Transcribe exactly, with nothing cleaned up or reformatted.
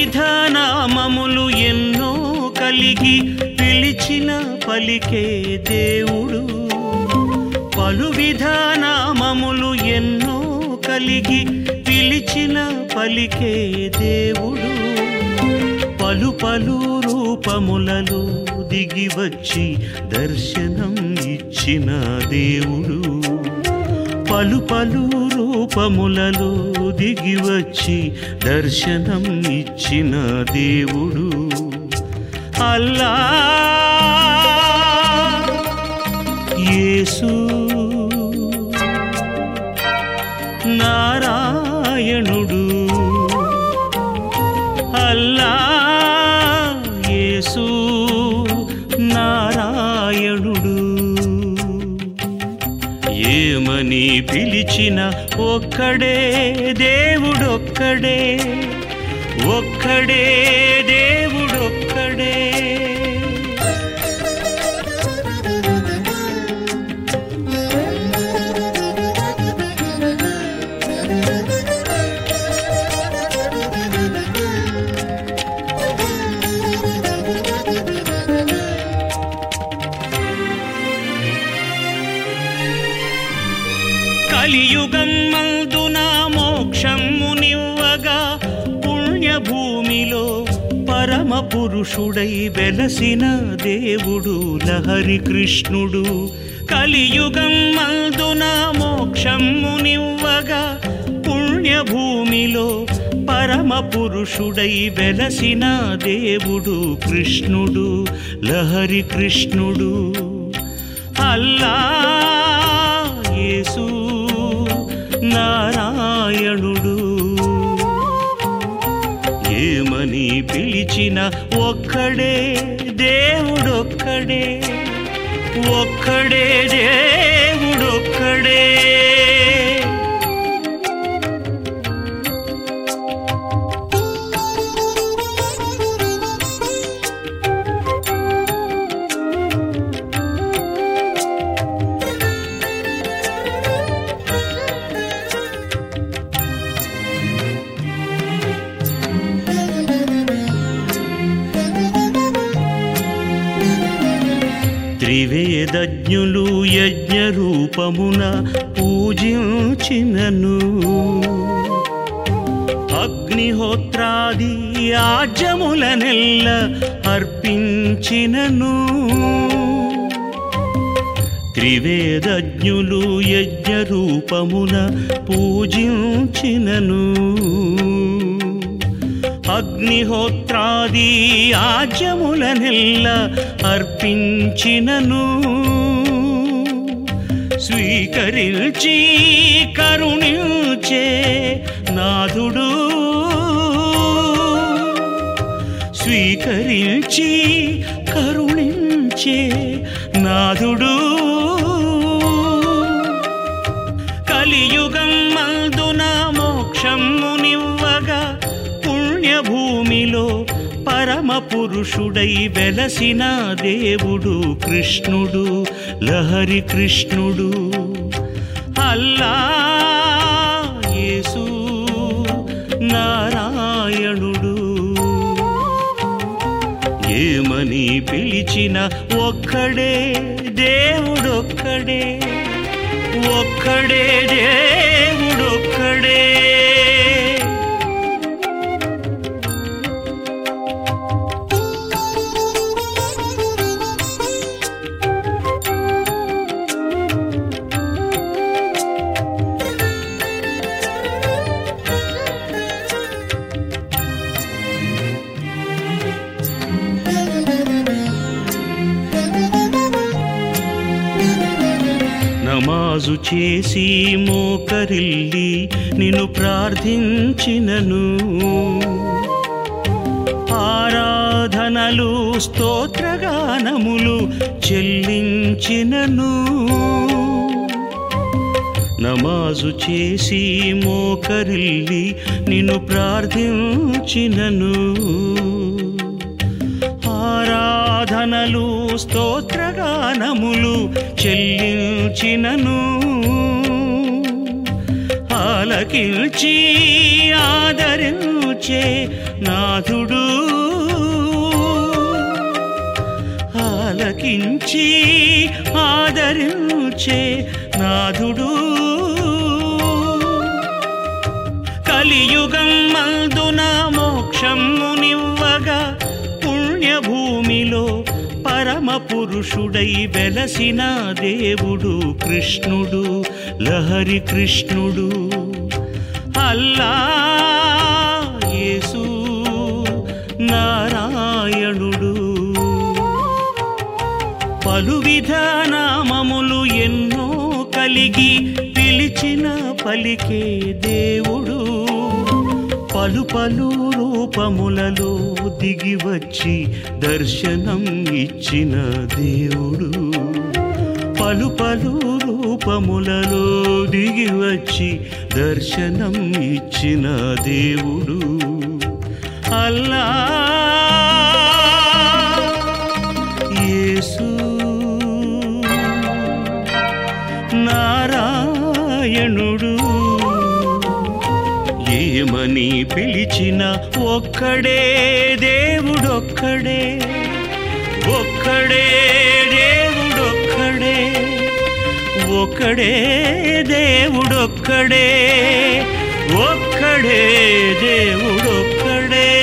విధానామములు ఎన్నో కలిగి పిలిచిన పలికే దేవుడు. పలు విధానామములు ఎన్నో కలిగి పిలిచిన పలికే దేవుడు. పలు పలు రూపములలో దిగి వచ్చి దర్శనం ఇచ్చిన దేవుడు. పలు పలు రూపములలో దిగి వచ్చి దర్శనం ఇచ్చిన దేవుడు. అల్లా యేసు నారాయణుడు. అల్లా యేసు నారాయణుడు. ఏమని పిలిచిన ఒక్కడే దేవుడొక్కడే, ఒక్కడే దేవుడొక్కడే. కలియుగం మందున మోక్షమునివ్వగా పుణ్యభూమిలో పరమ పురుషుడై వెలసిన దేవుడు లహరి కృష్ణుడు. కలియుగం మందున మోక్షమునివ్వగా పుణ్యభూమిలో పరమ పురుషుడై వెలసిన దేవుడు కృష్ణుడు లహరి కృష్ణుడు. అల్లా యేసు నారాయణుడు. ఏమని పిలిచిన ఒక్కడే దేవుడొక్కడే, ఒక్కడే దేవుడొక్కడే. త్రివేదజ్ఞులు యజ్ఞ రూపమున పూజించినను, అగ్నిహోత్రాది ఆజ్యములనెల్ల అర్పించినను. త్రివేదజ్ఞులు యజ్ఞ రూపమున పూజించినను, అగ్నిహోత్రాది ఆజ్యములనెల్ల అర్పించినను. స్వీకరించి కరుణించే నాథుడు, స్వీకరించి కరుణించే నాథుడు. కలియుగం మందున మోక్షమునివ్వగా పుణ్యభూమిలో పరమ పురుషుడై వెలసిన దేవుడు కృష్ణుడు లహరి కృష్ణుడు. అల్లా యేసు నారాయణుడు. ఏమని పిలిచిన ఒక్కడే దేవుడొక్కడే, ఒక్కడే దేవుడొక్కడే. నమాజు చేసి మోకరిల్లి నిన్ను ప్రార్థించినను, ఆరాధనలు స్తోత్రగానములు చెల్లించినను. నమాజు చేసి మోకరిల్లి నిన్ను ప్రార్థించినను, ఆరాధనలు స్తోత్రగానములు చెల్లించినను. ఆలకించి ఆదరించి పిలిచే నాథుడు ఆలకించి ఆదరించే నాథుడు కలియుగం మందున మోక్షమునివ్వగా పుణ్యభూమిలో పరమ పురుషుడై వెలసిన దేవుడు కృష్ణుడు లహరి కృష్ణుడు అల్లా యేసు నారాయణుడు పలు విధానామములు ఎన్నో కలిగి పిలిచిన పలికే దేవుడు పలు పలు రూపములలో దిగి వచ్చి దర్శనం ఇచ్చిన దేవుడు పలు పలు రూపములలో దిగి వచ్చి దర్శనం ఇచ్చిన దేవుడు అల్లా యేసు నారాయణుడు ఏమని పిలిచిన ఒక్కడే దేవుడొక్కడే ఒక్కడే దేవుడొక్కడే ఒక్కడే దేవుడొక్కడే ఒక్కడే దేవుడొక్కడే